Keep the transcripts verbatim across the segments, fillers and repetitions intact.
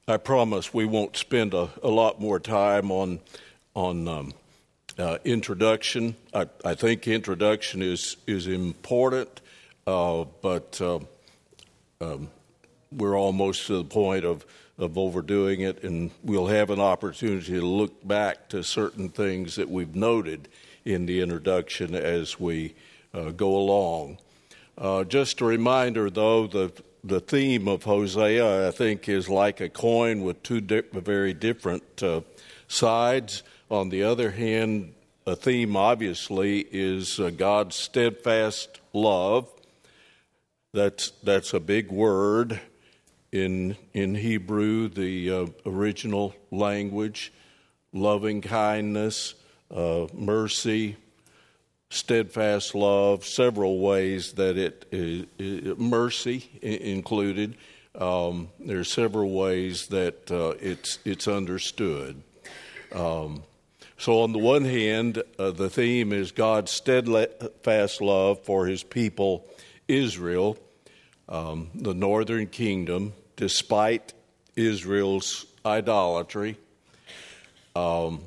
I promise we won't spend a, a lot more time on on um, uh, introduction. I, I think introduction is is important, uh, but uh, um, we're almost to the point of, of overdoing it, and we'll have an opportunity to look back to certain things that we've noted in the introduction as we uh, go along. Uh, just a reminder, though, the the theme of Hosea, I think, is like a coin with two di- very different uh, sides. On the other hand, a theme, obviously, is uh, God's steadfast love. That's that's a big word in in Hebrew, the uh, original language. Loving kindness, uh, mercy, steadfast love, several ways that it is, mercy included. Um, there are several ways that uh, it's it's understood. Um, so on the one hand, uh, the theme is God's steadfast love for his people, Israel, um, the northern kingdom, despite Israel's idolatry. Um,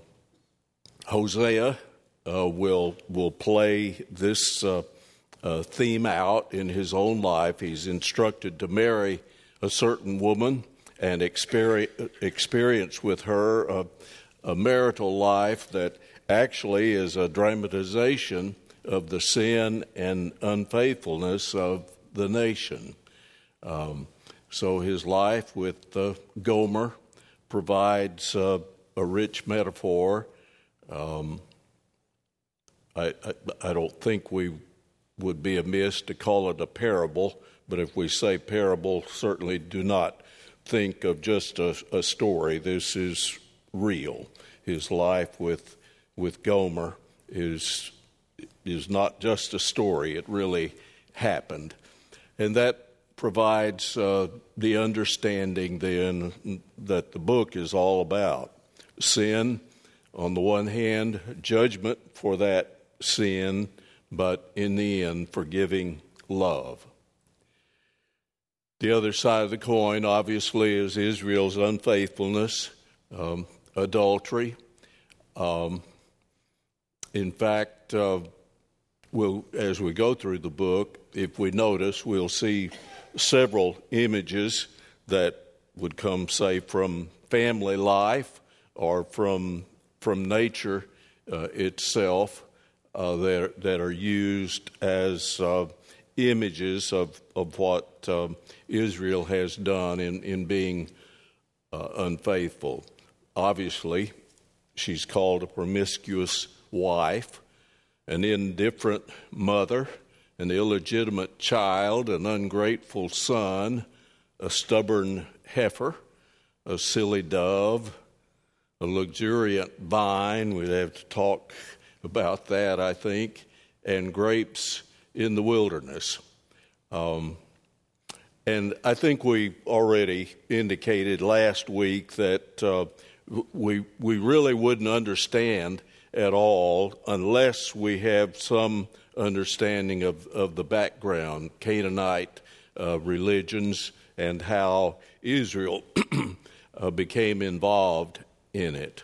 Hosea Uh, will will play this uh, uh, theme out in his own life. He's instructed to marry a certain woman and experience, experience with her a, a marital life that actually is a dramatization of the sin and unfaithfulness of the nation. Um, so his life with uh, Gomer provides uh, a rich metaphor. Um, I, I, I don't think we would be amiss to call it a parable, but if we say parable, certainly do not think of just a, a story. This is real. His life with with Gomer is is not just a story. It really happened. And that provides uh, the understanding then that the book is all about. Sin, on the one hand, judgment for that sin, but in the end, forgiving love. The other side of the coin, obviously, is Israel's unfaithfulness, um, adultery. Um, in fact, uh, we'll, as we go through the book, if we notice, we'll see several images that would come, say, from family life or from from nature uh, itself. Uh, that, that are used as uh, images of, of what um, Israel has done in, in being uh, unfaithful. Obviously, she's called a promiscuous wife, an indifferent mother, an illegitimate child, an ungrateful son, a stubborn heifer, a silly dove, a luxuriant vine. We'd have to talk about that, I think, and grapes in the wilderness. Um, and I think we already indicated last week that uh, we we really wouldn't understand at all unless we have some understanding of, of the background, Canaanite uh, religions, and how Israel uh, became involved in it.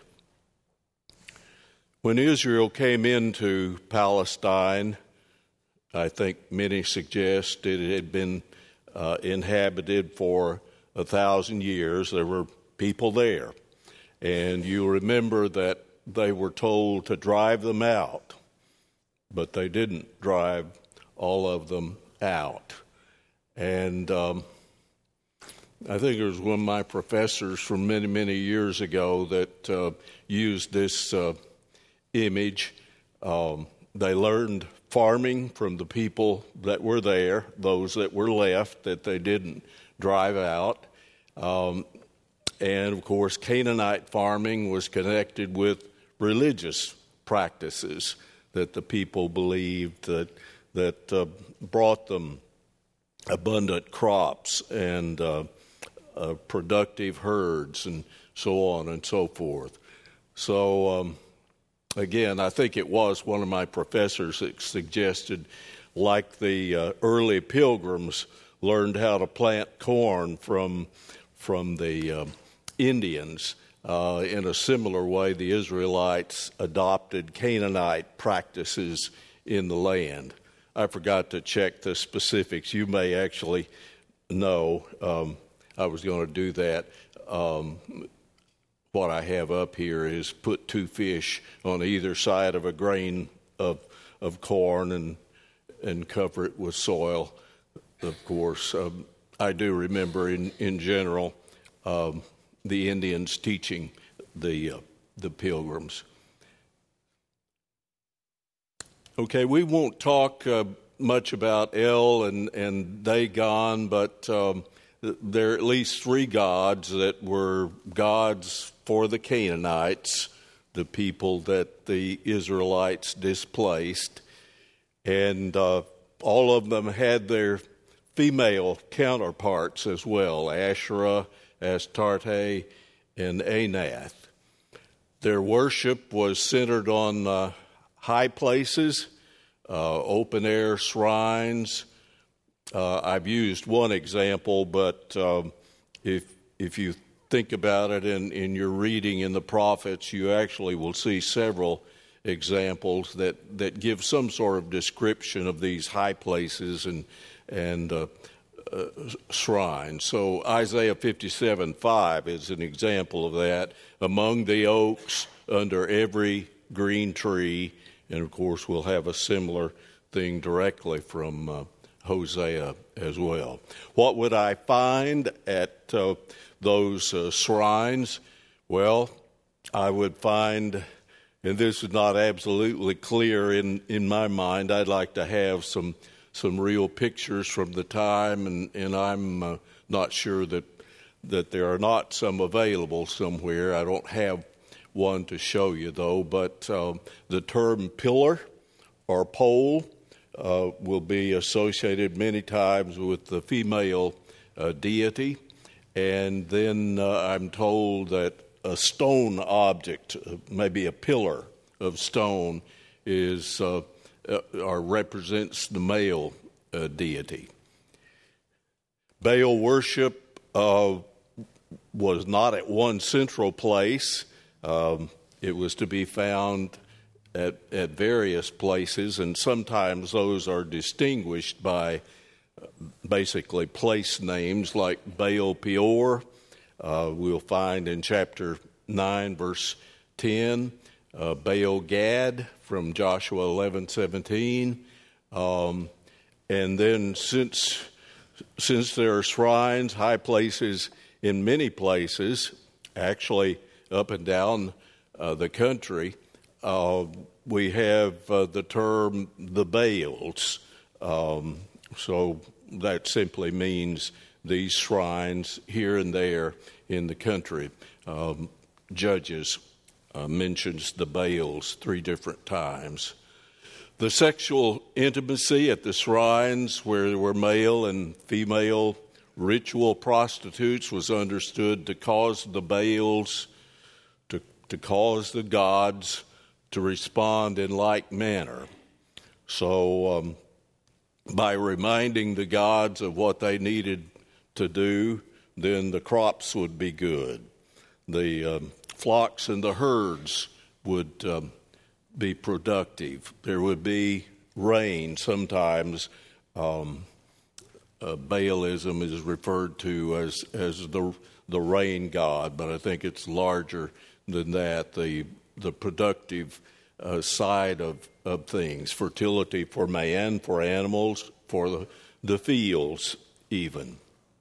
When Israel came into Palestine, I think many suggest it had been uh, inhabited for a thousand years. There were people there. And you remember that they were told to drive them out, but they didn't drive all of them out. And um, I think it was one of my professors from many, many years ago that uh, used this uh, image. Um, they learned farming from the people that were there, those that were left that they didn't drive out. Um, and, of course, Canaanite farming was connected with religious practices that the people believed that, that uh, brought them abundant crops and uh, uh, productive herds and so on and so forth. So, um, again, I think it was one of my professors that suggested, like the uh, early pilgrims learned how to plant corn from from the uh, Indians. Uh, in a similar way, the Israelites adopted Canaanite practices in the land. I forgot to check the specifics. You may actually know. Um, I was going to do that. Um, what I have up here is put two fish on either side of a grain of of corn and and cover it with soil. Of course, um, I do remember in in general. Um, the Indians teaching the uh, the pilgrims. Okay, we won't talk uh, much about El and, and Dagon, but um, there are at least three gods that were gods for the Canaanites, the people that the Israelites displaced, and uh, all of them had their female counterparts as well, Asherah, Astarte, and Anath. Their worship was centered on uh, high places, uh, open-air shrines. Uh, I've used one example, but um, if if you think about it in, in your reading in the prophets, you actually will see several examples that, that give some sort of description of these high places and and uh, Uh, shrine. So Isaiah fifty-seven five is an example of that. Among the oaks, under every green tree, and of course we'll have a similar thing directly from uh, Hosea as well. What would I find at uh, those uh, shrines? Well, I would find, and this is not absolutely clear in, in my mind, I'd like to have some some real pictures from the time, and, and I'm uh, not sure that that there are not some available somewhere. I don't have one to show you, though, but uh, the term pillar or pole uh, will be associated many times with the female uh, deity, and then uh, I'm told that a stone object, uh, maybe a pillar of stone, is uh, Uh, or represents the male uh, deity. Baal worship uh, was not at one central place. Um, it was to be found at, at various places, and sometimes those are distinguished by uh, basically place names like Baal Peor. Uh, we'll find in chapter nine, verse ten, uh, Baal Gad, from Joshua eleven seventeen, um, and then since since there are shrines, high places in many places, actually up and down uh, the country, uh, we have uh, the term the Baals. Um, so that simply means these shrines here and there in the country. Um, Judges Uh, mentions the Baals three different times. The sexual intimacy at the shrines where there were male and female ritual prostitutes was understood to cause the Baals, to, to cause the gods to respond in like manner. So um, by reminding the gods of what they needed to do, then the crops would be good. The um, flocks and the herds would um, be productive. There would be rain. Sometimes um, uh, Baalism is referred to as as the the rain god, but I think it's larger than that. The the productive uh, side of, of things, fertility for man, for animals, for the, the fields even.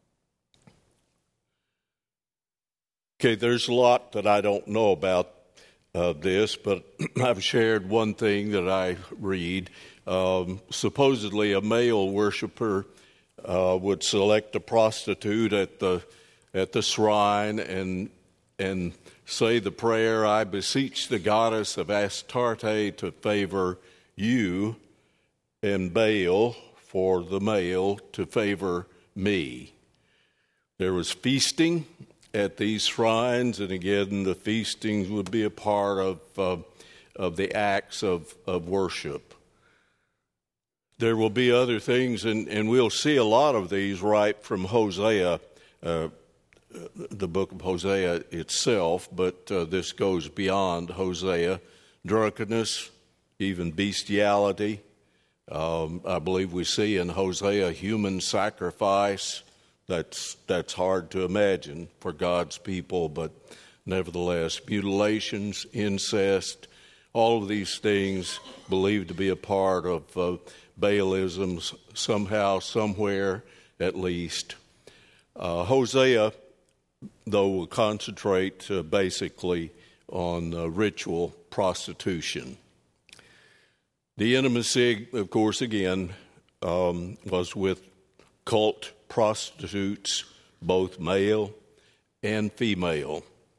Okay, there's a lot that I don't know about uh, this, but I've shared one thing that I read. Um, supposedly, a male worshiper uh, would select a prostitute at the at the shrine and and say the prayer, "I beseech the goddess of Astarte to favor you, and Baal for the male to favor me." There was feasting at these shrines, and again, the feastings would be a part of uh, of the acts of, of worship. There will be other things, and, and we'll see a lot of these right from Hosea, uh, the book of Hosea itself, but uh, this goes beyond Hosea. Drunkenness, even bestiality. Um, I believe we see in Hosea human sacrifice. That's that's hard to imagine for God's people, but nevertheless, mutilations, incest, all of these things believed to be a part of uh, Baalism somehow, somewhere, at least. Uh, Hosea, though, will concentrate uh, basically on uh, ritual prostitution. The intimacy, of course, again, um, was with cult prostitutes, both male and female.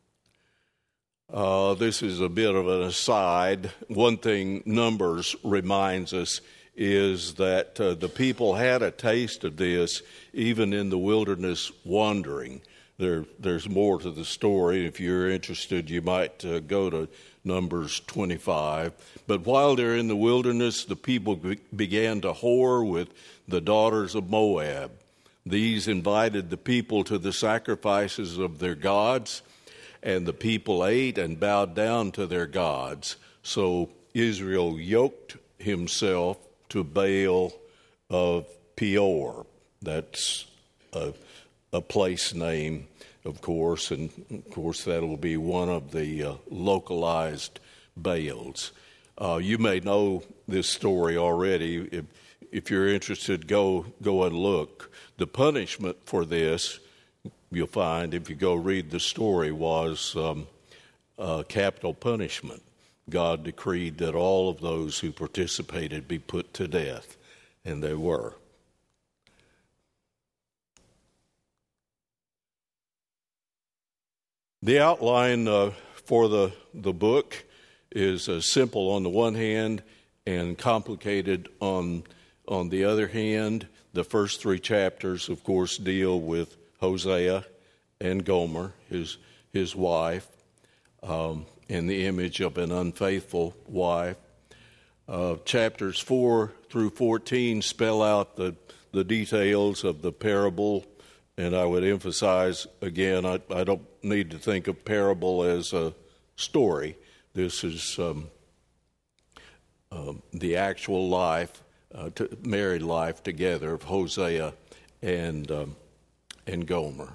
Uh, this is a bit of an aside. One thing Numbers reminds us is that uh, the people had a taste of this even in the wilderness wandering. There, there's more to the story. If you're interested, you might uh, go to Numbers twenty-five. But while they're in the wilderness, the people be- began to whore with the daughters of Moab. These invited the people to the sacrifices of their gods, and the people ate and bowed down to their gods. So Israel yoked himself to Baal of Peor. That's a, a place name, of course, and of course that will be one of the uh, localized Baals. Uh, you may know this story already. If, if you're interested, go go and look. The punishment for this, you'll find, if you go read the story, was um, uh, capital punishment. God decreed that all of those who participated be put to death, and they were. The outline uh, for the, the book is uh, simple on the one hand and complicated on, on the other hand. The first three chapters, of course, deal with Hosea and Gomer, his, his wife, um, and the image of an unfaithful wife. Uh, chapters four through fourteen spell out the, the details of the parable, and I would emphasize, again, I, I don't need to think of parable as a story. This is um, uh, the actual life, uh, to, married life together of Hosea and um, and Gomer.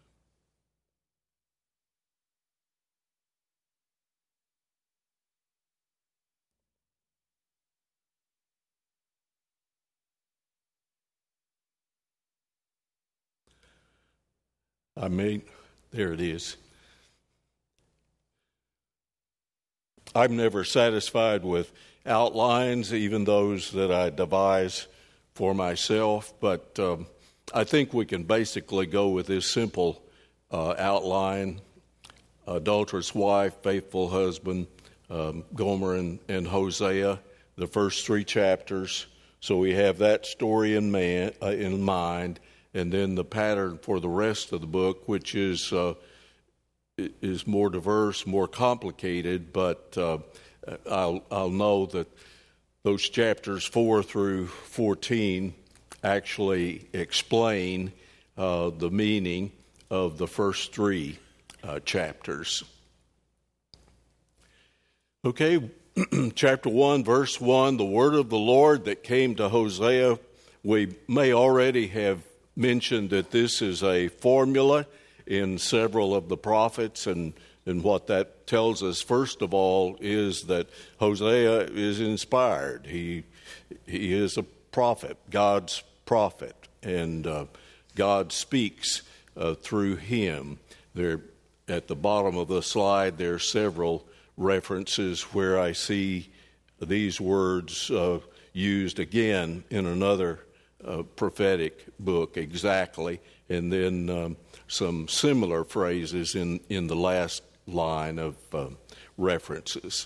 I mean, there it is. I'm never satisfied with outlines, even those that I devise for myself, but um, I think we can basically go with this simple uh, outline: adulterous wife, faithful husband, um, Gomer and, and Hosea, the first three chapters. So we have that story in, man, uh, in mind, and then the pattern for the rest of the book, which is uh, is more diverse, more complicated, but uh, I'll, I'll know that those chapters four through fourteen actually explain uh, the meaning of the first three uh, chapters. Okay, chapter one, verse one, the word of the Lord that came to Hosea. We may already have mentioned that this is a formula in several of the prophets, and, and what that tells us, first of all, is that Hosea is inspired. He he is a prophet, God's prophet, and uh, God speaks uh, through him. There, at the bottom of the slide, there are several references where I see these words uh, used again in another uh, prophetic book exactly, and then um, some similar phrases in, in the last line of uh, references.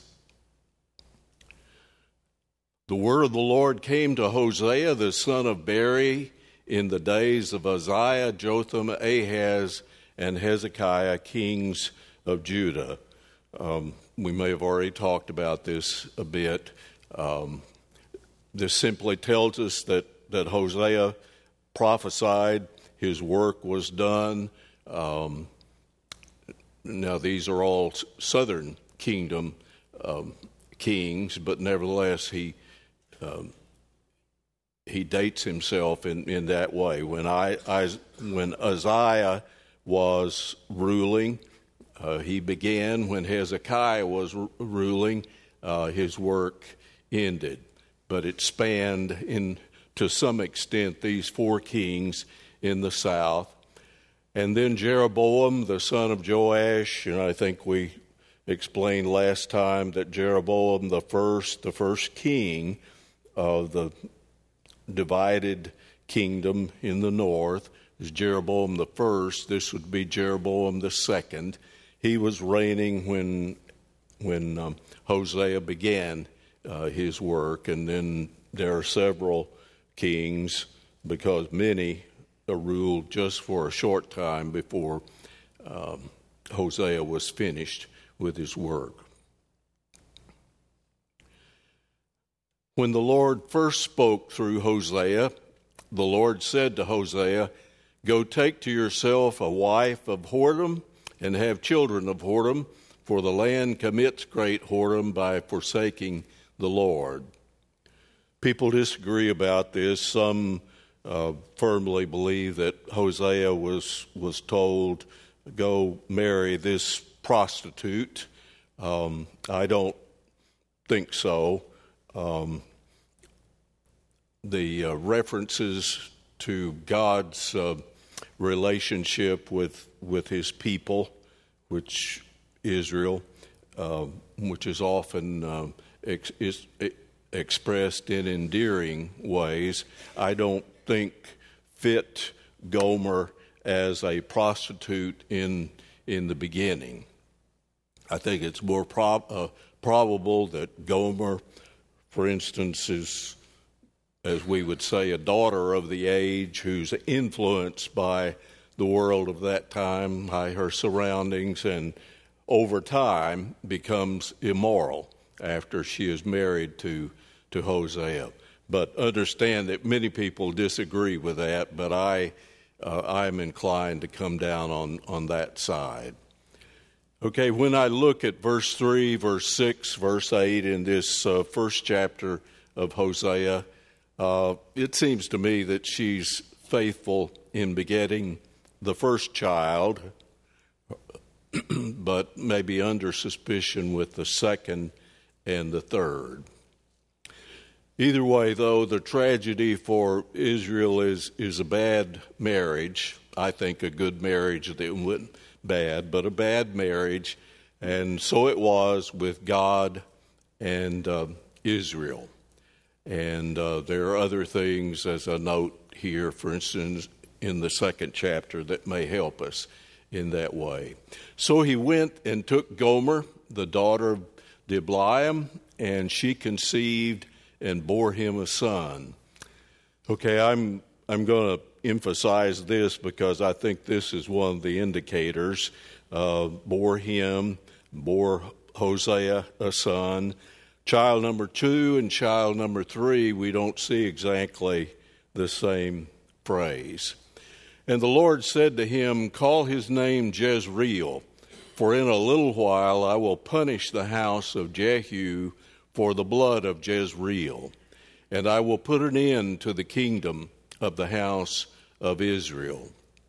The word of the Lord came to Hosea, the son of Beri, in the days of Uzziah, Jotham, Ahaz, and Hezekiah, kings of Judah. Um, we may have already talked about this a bit. Um, this simply tells us that, that Hosea prophesied, his work was done. Um, now, these are all southern kingdom um, kings, but nevertheless, he um, he dates himself in, in that way. When I, I when Uzziah was ruling, uh, he began. When Hezekiah was r- ruling, uh, his work ended. But it spanned in to some extent these four kings in the south. And then Jeroboam, the son of Joash, and I think we explained last time that Jeroboam the first, the first king of the divided kingdom in the north, is Jeroboam the first. This would be Jeroboam the second. He was reigning when when um, Hosea began uh, his work, and then there are several kings, because many are ruled just for a short time before um, Hosea was finished with his work. When the Lord first spoke through Hosea, the Lord said to Hosea, "Go take to yourself a wife of whoredom and have children of whoredom, for the land commits great whoredom by forsaking the Lord." People disagree about this. Some uh, firmly believe that Hosea was was told, "Go marry this prostitute." Um, I don't think so. Um, the uh, references to God's uh, relationship with with His people, which Israel, uh, which is often uh, ex- is, expressed in endearing ways, I don't think fit Gomer as a prostitute in in the beginning. I think it's more prob- uh, probable that Gomer, for instance, is, as we would say, a daughter of the age who's influenced by the world of that time, by her surroundings, and over time becomes immoral after she is married to, to Hosea. But understand that many people disagree with that, but I, uh, I'm inclined to come down on, on that side. Okay, when I look at verse three, verse six, verse eight in this uh, first chapter of Hosea, uh, it seems to me that she's faithful in begetting the first child, but maybe under suspicion with the second and the third. Either way, though, the tragedy for Israel is, is a bad marriage. I think a good marriage that wouldn't bad, but a bad marriage, and so it was with God and uh, Israel. And uh, there are other things, as a note here, for instance, in the second chapter that may help us in that way. So he went and took Gomer, the daughter of Diblaim, and she conceived and bore him a son. Okay, I'm I'm going to emphasize this because I think this is one of the indicators. Uh, bore him, bore Hosea a son. Child number two and child number three, we don't see exactly the same phrase. And the Lord said to him, "Call his name Jezreel, for in a little while I will punish the house of Jehu for the blood of Jezreel, and I will put an end to the kingdom of the house of Israel."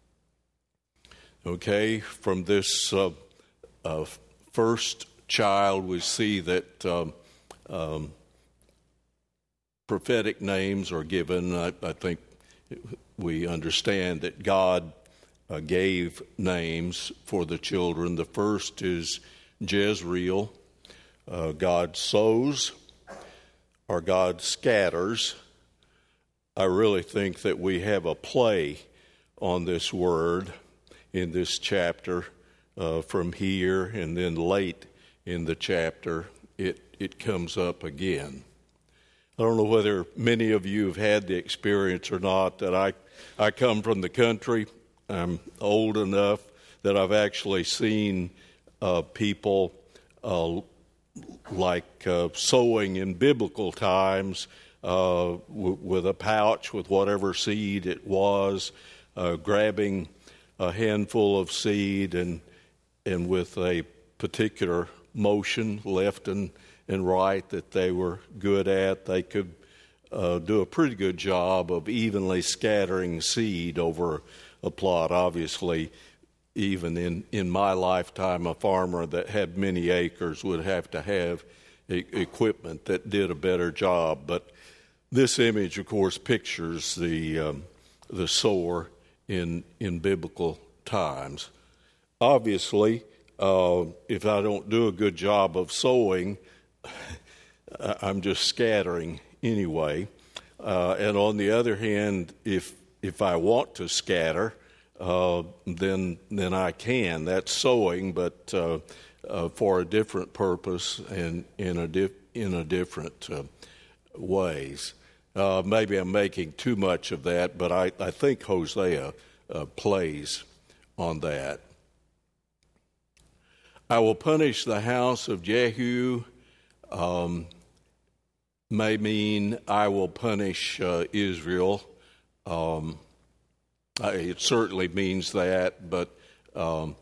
Okay, from this uh, uh, first child, we see that um, um, prophetic names are given. I, I think we understand that God uh, gave names for the children. The first is Jezreel. Uh, God sows or God scatters. I really think that we have a play on this word in this chapter uh, from here, and then late in the chapter it, it comes up again. I don't know whether many of you have had the experience or not that I, I come from the country. I'm old enough that I've actually seen uh, people uh, like uh, sowing in biblical times, Uh, w- with a pouch with whatever seed it was, uh, grabbing a handful of seed, and and with a particular motion, left and, and right, that they were good at, they could uh, do a pretty good job of evenly scattering seed over a plot. Obviously, even in, in my lifetime, a farmer that had many acres would have to have e- equipment that did a better job. But this image, of course, pictures the um, the sower in in biblical times. Obviously, uh, if I don't do a good job of sowing, I'm just scattering anyway. Uh, and on the other hand, if if I want to scatter, uh, then then I can. That's sowing, but uh, uh, for a different purpose and in a dif- in a different uh, ways. Uh, maybe I'm making too much of that, but I, I think Hosea uh, plays on that. I will punish the house of Jehu um, may mean I will punish uh, Israel. Um, it certainly means that, but um,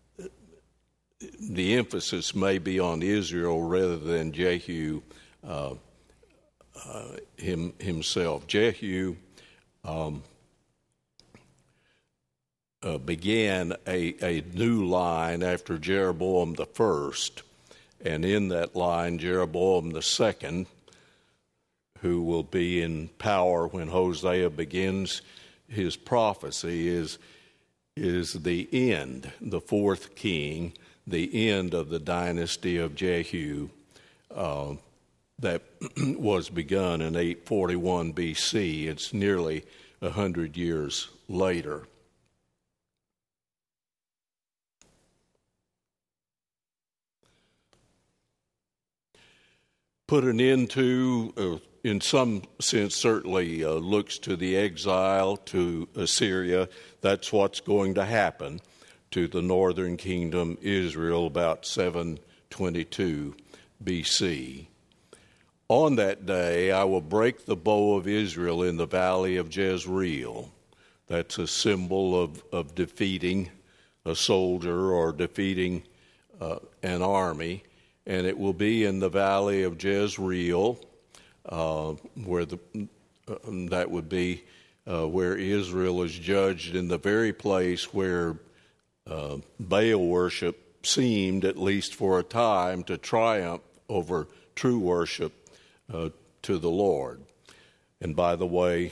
the emphasis may be on Israel rather than Jehu uh, uh, him, himself. Jehu um, uh, began a, a new line after Jeroboam the first, and in that line, Jeroboam the second, who will be in power when Hosea begins his prophecy, is, is the end, the fourth king, the end of the dynasty of Jehu uh, that was begun in eight forty-one B C. It's nearly a hundred years later. Put an end to, uh, in some sense, certainly uh, looks to the exile to Assyria. That's what's going to happen to the northern kingdom, Israel, about seven twenty-two B C. On that day, I will break the bow of Israel in the valley of Jezreel. That's a symbol of, of defeating a soldier or defeating uh, an army. And it will be in the valley of Jezreel, uh, where the uh, that would be uh, where Israel is judged, in the very place where uh, Baal worship seemed, at least for a time, to triumph over true worship uh, to the Lord. And by the way,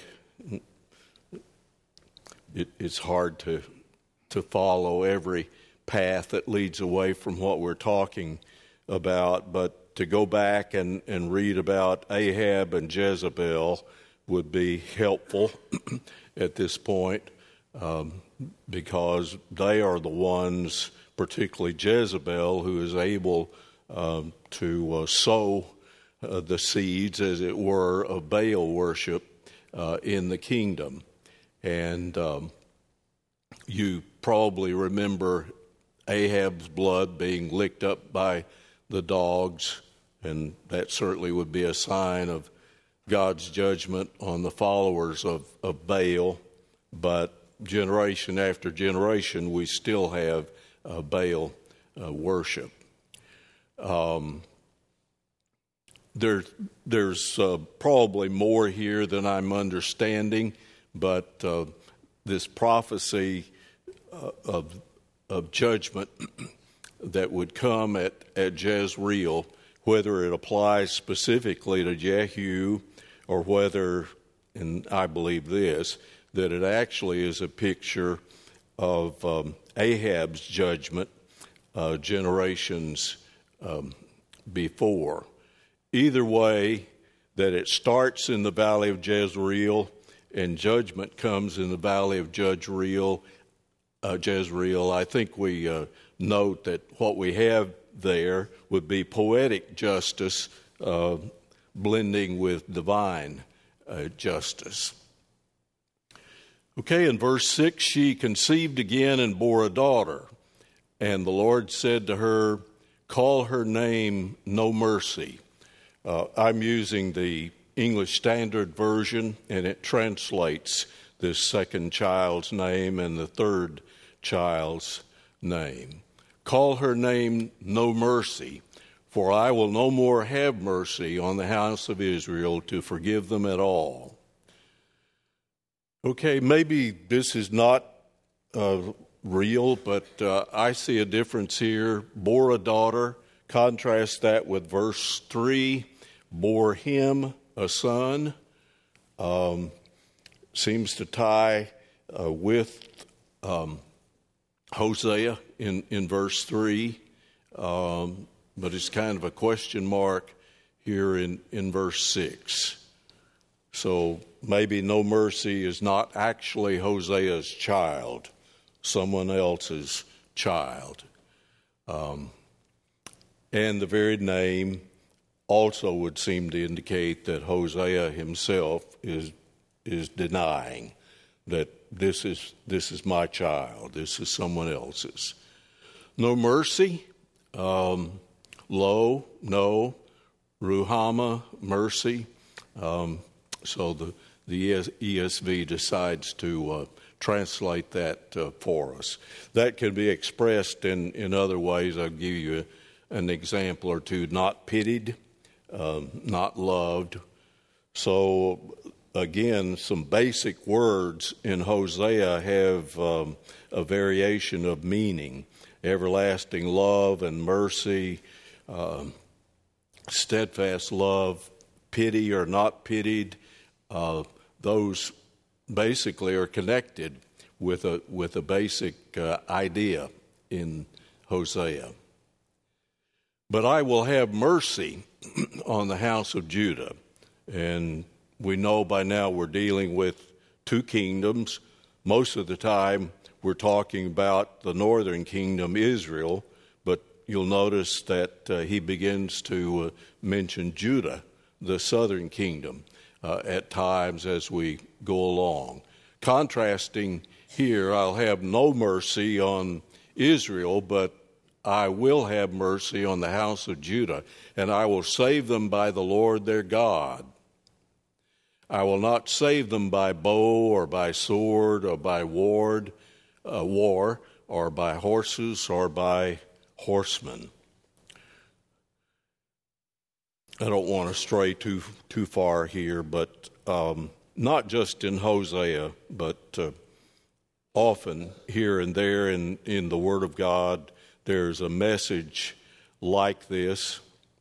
it, it's hard to to follow every path that leads away from what we're talking about, but to go back and, and read about Ahab and Jezebel would be helpful at this point, um, because they are the ones, particularly Jezebel, who is able um, to uh, sow uh, the seeds, as it were, of Baal worship uh, in the kingdom. And um, you probably remember Ahab's blood being licked up by the dogs, and that certainly would be a sign of God's judgment on the followers of, of Baal. But generation after generation, we still have uh, Baal uh, worship. Um, there, there's uh, probably more here than I'm understanding, but uh, this prophecy uh, of of judgment that would come at, at Jezreel, whether it applies specifically to Jehu or whether, and I believe this, that it actually is a picture of um, Ahab's judgment uh, generations um, before. Either way, that it starts in the valley of Jezreel and judgment comes in the valley of Jezreel, uh, Jezreel, I think we uh, note that what we have there would be poetic justice uh, blending with divine uh, justice. Okay, in verse six, she conceived again and bore a daughter. And the Lord said to her, call her name No Mercy. Uh, I'm using the English Standard Version, and it translates this second child's name and the third child's name. Call her name No Mercy, for I will no more have mercy on the house of Israel to forgive them at all. Okay, maybe this is not uh, real, but uh, I see a difference here. Bore a daughter. Contrast that with verse three. Bore him a son. Um, seems to tie uh, with um, Hosea in, in verse three. Um, but it's kind of a question mark here in, in verse six. So maybe No Mercy is not actually Hosea's child, someone else's child. Um, and the very name also would seem to indicate that Hosea himself is is denying that this is this is my child, this is someone else's. No Mercy, um, lo, no, Ruhama, mercy. Um, so the the E S V decides to uh, translate that uh, for us. That can be expressed in, in other ways. I'll give you an example or two. Not pitied, um, not loved. So again, some basic words in Hosea have um, a variation of meaning. Everlasting love and mercy, um, steadfast love, pity or not pitied, uh, those basically are connected with a with a basic uh, idea in Hosea. But I will have mercy on the house of Judah. And we know by now we're dealing with two kingdoms. Most of the time we're talking about the northern kingdom, Israel, but you'll notice that uh, he begins to uh, mention Judah, the southern kingdom, uh, at times as we go along. Contrasting here, I'll have no mercy on Israel, but I will have mercy on the house of Judah, and I will save them by the Lord their God. I will not save them by bow or by sword or by ward, uh, war or by horses or by horsemen. I don't want to stray too too far here, but um, not just in Hosea, but uh, often here and there in, in the Word of God, there's a message like this.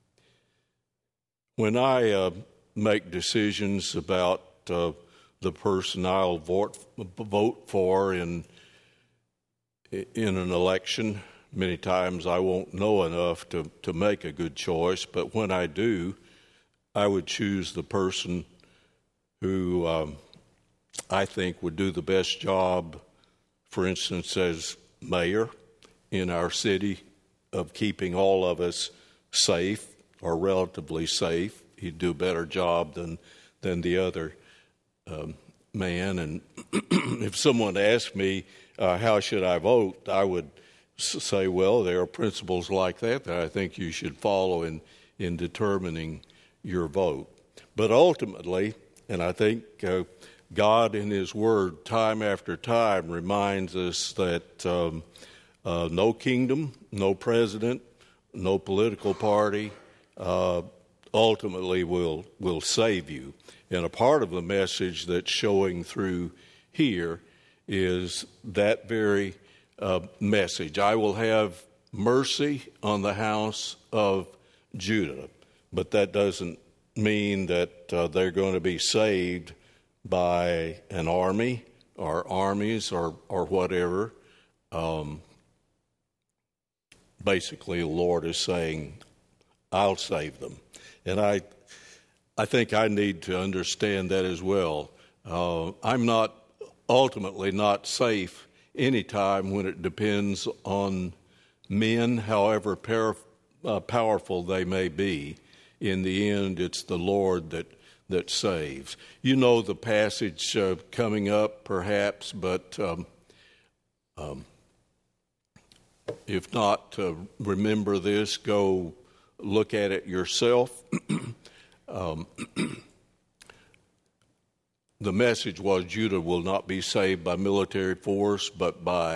When I uh, make decisions about uh, the person I'll vote, vote for in in an election, many times I won't know enough to, to make a good choice, but when I do, I would choose the person who um, I think would do the best job, for instance, as mayor in our city, of keeping all of us safe or relatively safe. He'd do a better job than than the other um, man. And if someone asked me, uh, how should I vote, I would say, well, there are principles like that that I think you should follow in, in determining your vote. But ultimately, and I think uh, God in His Word time after time reminds us that um, uh, no kingdom, no president, no political party uh, ultimately will will save you. And a part of the message that's showing through here is that very uh, message. I will have mercy on the house of Judah. But that doesn't mean that uh, they're going to be saved by an army or armies or, or whatever. Um, basically, the Lord is saying, I'll save them. And I I think I need to understand that as well. Uh, I'm not ultimately not safe anytime when it depends on men, however par- uh, powerful they may be. In the end, it's the Lord that, that saves. You know the passage uh, coming up, perhaps, but um, um, if not, uh, remember this, go look at it yourself. um, the message was Judah will not be saved by military force, but by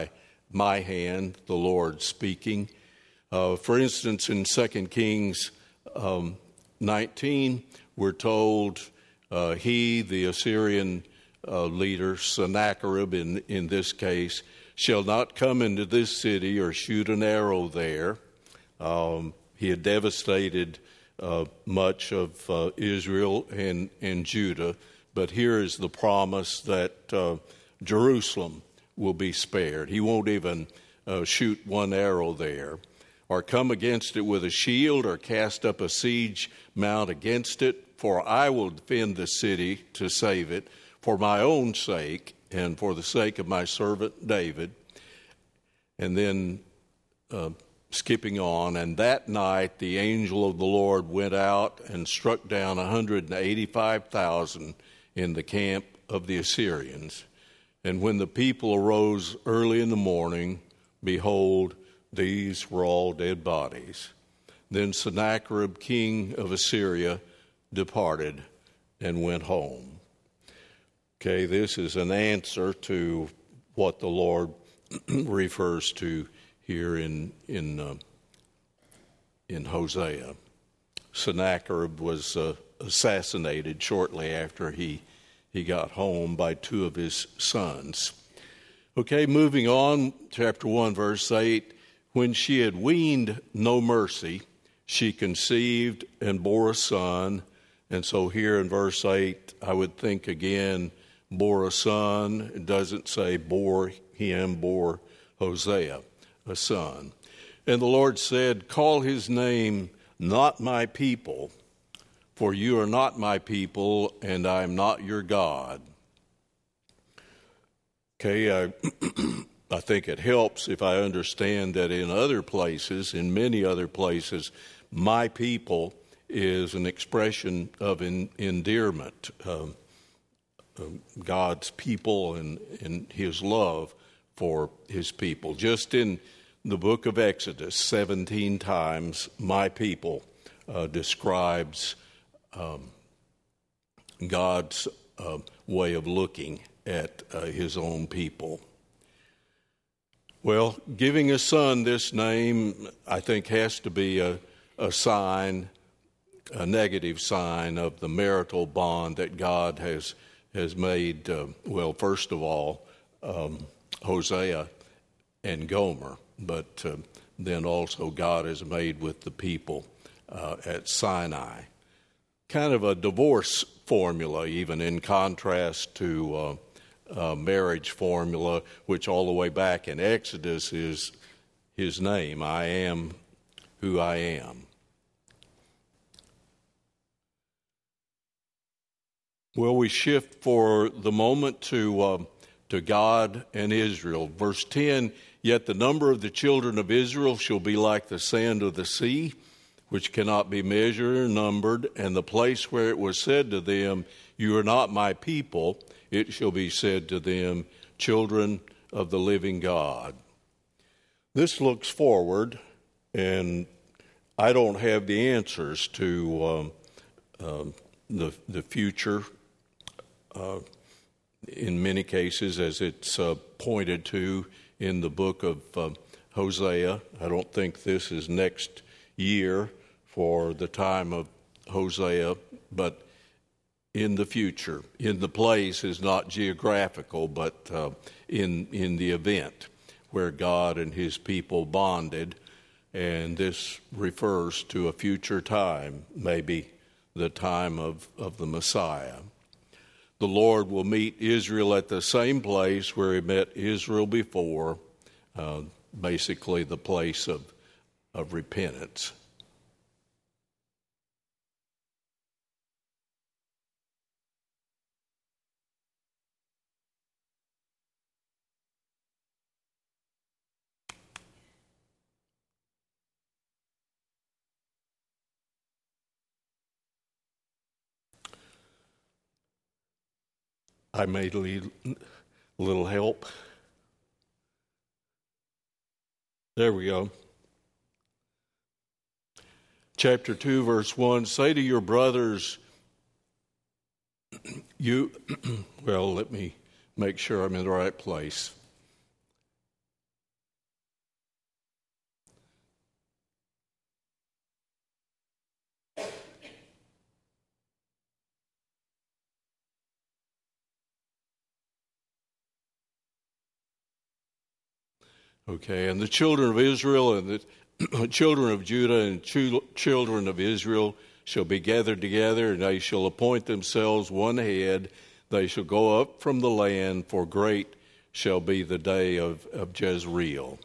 my hand, the Lord speaking. Uh, for instance, in Second Kings um, nineteen, we're told uh, he, the Assyrian uh, leader, Sennacherib in, in this case, shall not come into this city or shoot an arrow there. Um, he had devastated uh, much of uh, Israel and, and Judah, but here is the promise that uh, Jerusalem will be spared. He won't even uh, shoot one arrow there, or come against it with a shield, or cast up a siege mount against it. For I will defend the city to save it, for my own sake and for the sake of my servant David. And then uh, skipping on, and that night the angel of the Lord went out and struck down one hundred eighty-five thousand in the camp of the Assyrians. And when the people arose early in the morning, behold, these were all dead bodies. Then Sennacherib, king of Assyria, departed and went home. Okay, this is an answer to what the Lord refers to here in in uh, in Hosea. Sennacherib was uh, assassinated shortly after he he got home by two of his sons. Okay, moving on, chapter one, verse eight. When she had weaned no mercy, she conceived and bore a son. And so here in verse eight, I would think again, bore a son. It doesn't say bore him, bore Hosea, a son. And the Lord said, call his name not my people, for you are not my people, and I am not your God. Okay, I, I think it helps if I understand that in other places, in many other places, my people is an expression of en- endearment, um, um, God's people and, and his love for his people. Just in the book of Exodus, seventeen times, my people uh, describes um, God's uh, way of looking at uh, his own people. Well, giving a son this name, I think, has to be a, a sign, a negative sign of the marital bond that God has has made, uh, well, first of all, um, Hosea and Gomer, but uh, then also God has made with the people uh, at Sinai. Kind of a divorce formula, even in contrast to uh, uh, marriage formula, which all the way back in Exodus is his name, I am who I am. Well, we shift for the moment to uh, to God and Israel. Verse ten, yet the number of the children of Israel shall be like the sand of the sea, which cannot be measured or numbered, and the place where it was said to them, you are not my people, it shall be said to them, children of the living God. This looks forward, and I don't have the answers to um, um, the the future. Uh, in many cases, as it's uh, pointed to in the book of uh, Hosea. I don't think this is next year for the time of Hosea, but in the future. In the place is not geographical, but uh, in in the event where God and his people bonded, and this refers to a future time, maybe the time of, of the Messiah. The Lord will meet Israel at the same place where he met Israel before, uh, basically the place of, of repentance. I may need a little help. There we go. Chapter two, verse one, say to your brothers, you, well, let me make sure I'm in the right place. Okay, and the children of Israel and the children of Judah and ch- children of Israel shall be gathered together, and they shall appoint themselves one head. They shall go up from the land, for great shall be the day of, of Jezreel.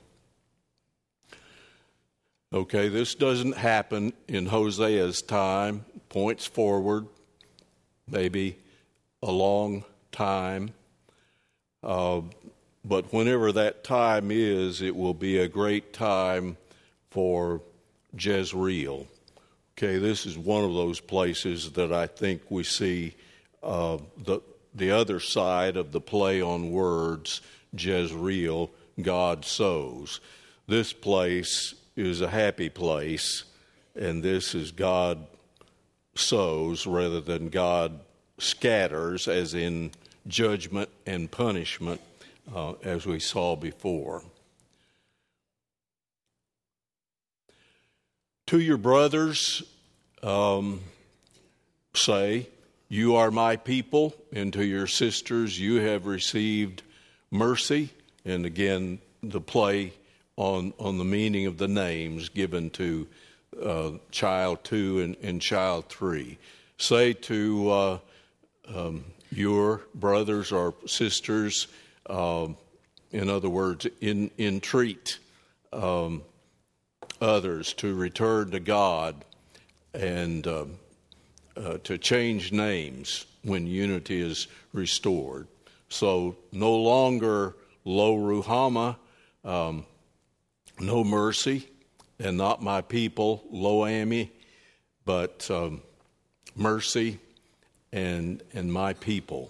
Okay, this doesn't happen in Hosea's time. Points forward, maybe a long time. Uh, but whenever that time is, it will be a great time for Jezreel. Okay, this is one of those places that I think we see uh, the the other side of the play on words, Jezreel, God sows. This place is a happy place, and this is God sows rather than God scatters, as in judgment and punishment, uh, as we saw before. To your brothers, um, say, you are my people, and to your sisters, you have received mercy. And again, the play on, on the meaning of the names given to uh, child two and, and child three. Say to uh, um, your brothers or sisters, uh, in other words, in, entreat um, others to return to God and uh, uh, to change names when unity is restored. So no longer Lo Ruhama, um, no mercy, and not my people, Lo Ami, but um, mercy and and my people.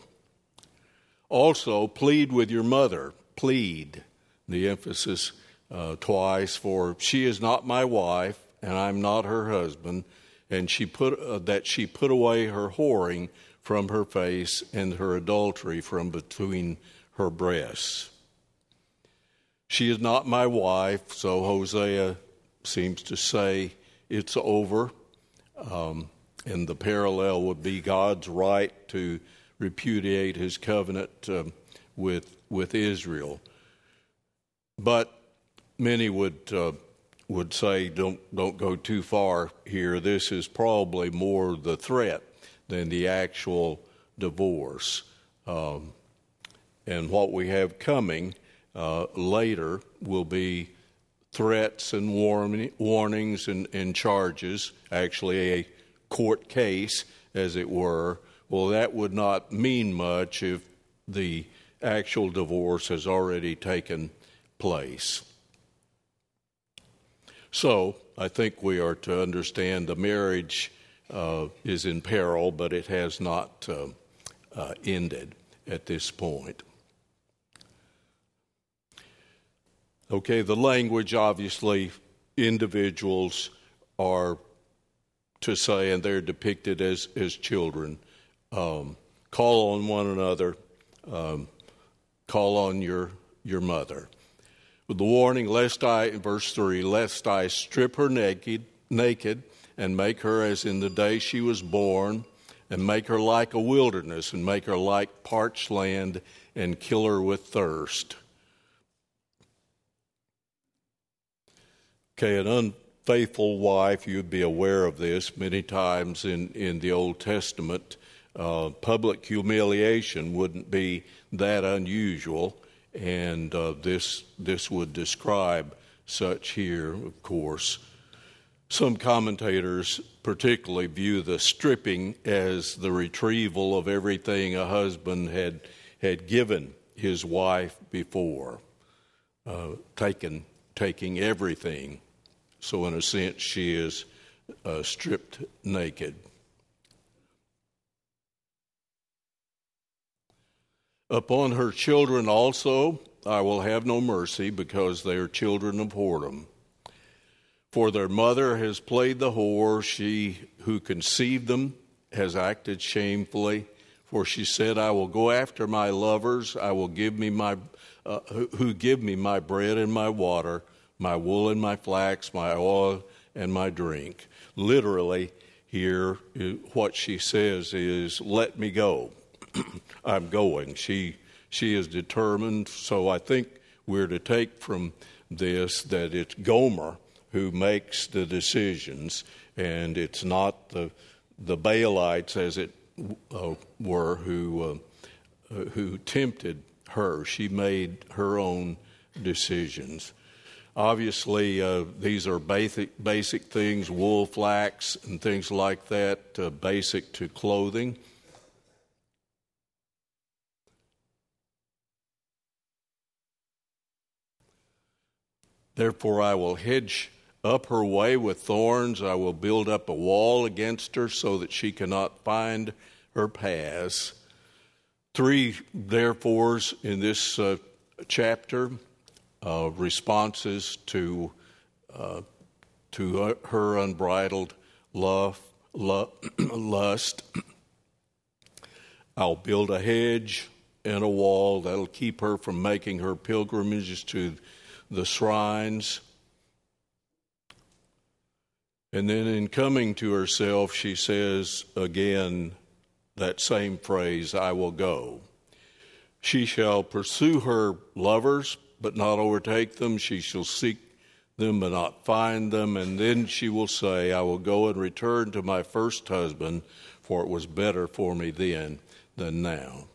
Also, plead with your mother. Plead, the emphasis uh, twice, for she is not my wife, and I'm not her husband, and she put uh, that she put away her whoring from her face and her adultery from between her breasts. She is not my wife, so Hosea seems to say it's over. Um, and the parallel would be God's right to repudiate his covenant uh, with with Israel. But many would uh, would say, don't don't go too far here. This is probably more the threat than the actual divorce. Um, and what we have coming uh, later will be threats and warning, warnings and, and charges, actually a court case, as it were. Well, that would not mean much if the actual divorce has already taken place. So I think we are to understand the marriage uh, is in peril, but it has not uh, uh, ended at this point. Okay, the language, obviously, individuals are to say, and they're depicted as, as children. Um, call on one another. Um, call on your your mother. With the warning, lest I, verse three, lest I strip her naked, naked and make her as in the day she was born, and make her like a wilderness, and make her like parched land, and kill her with thirst. Okay, an unfaithful wife, you'd be aware of this many times in, in the Old Testament. Uh, public humiliation wouldn't be that unusual, and uh, this this would describe such here, of course. Some commentators particularly view the stripping as the retrieval of everything a husband had had given his wife before, uh, taken taking everything. So in a sense, she is uh, stripped naked. Upon her children also I will have no mercy, because they are children of whoredom. For their mother has played the whore, she who conceived them has acted shamefully. For she said, I will go after my lovers, I will give me my uh, who give me my bread and my water, my wool and my flax, my oil and my drink. Literally, here, what she says is, let me go. I'm going. She she is determined. So I think we're to take from this, that it's Gomer who makes the decisions, and it's not the the Baalites, as it uh, were, who uh, who tempted her. She made her own decisions. Obviously, uh, these are basic basic things, wool, flax, and things like that, uh, basic to clothing. Therefore, I will hedge up her way with thorns. I will build up a wall against her so that she cannot find her paths. Three therefores in this uh, chapter, uh, responses to uh, to her unbridled love, love, lust. I'll build a hedge and a wall that'll keep her from making her pilgrimages to the shrines. And then in coming to herself, she says again that same phrase, I will go. She shall pursue her lovers, but not overtake them. She shall seek them, but not find them. And then she will say, I will go and return to my first husband, for it was better for me then than now.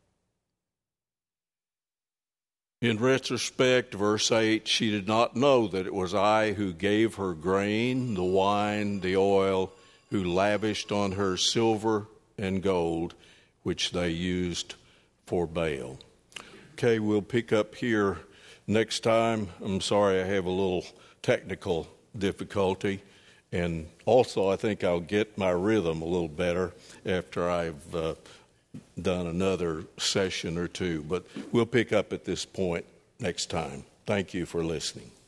In retrospect, verse eight, she did not know that it was I who gave her grain, the wine, the oil, who lavished on her silver and gold, which they used for Baal. Okay, we'll pick up here next time. I'm sorry I have a little technical difficulty. And also I think I'll get my rhythm a little better after I've uh, done another session or two. But we'll pick up at this point next time. Thank you for listening.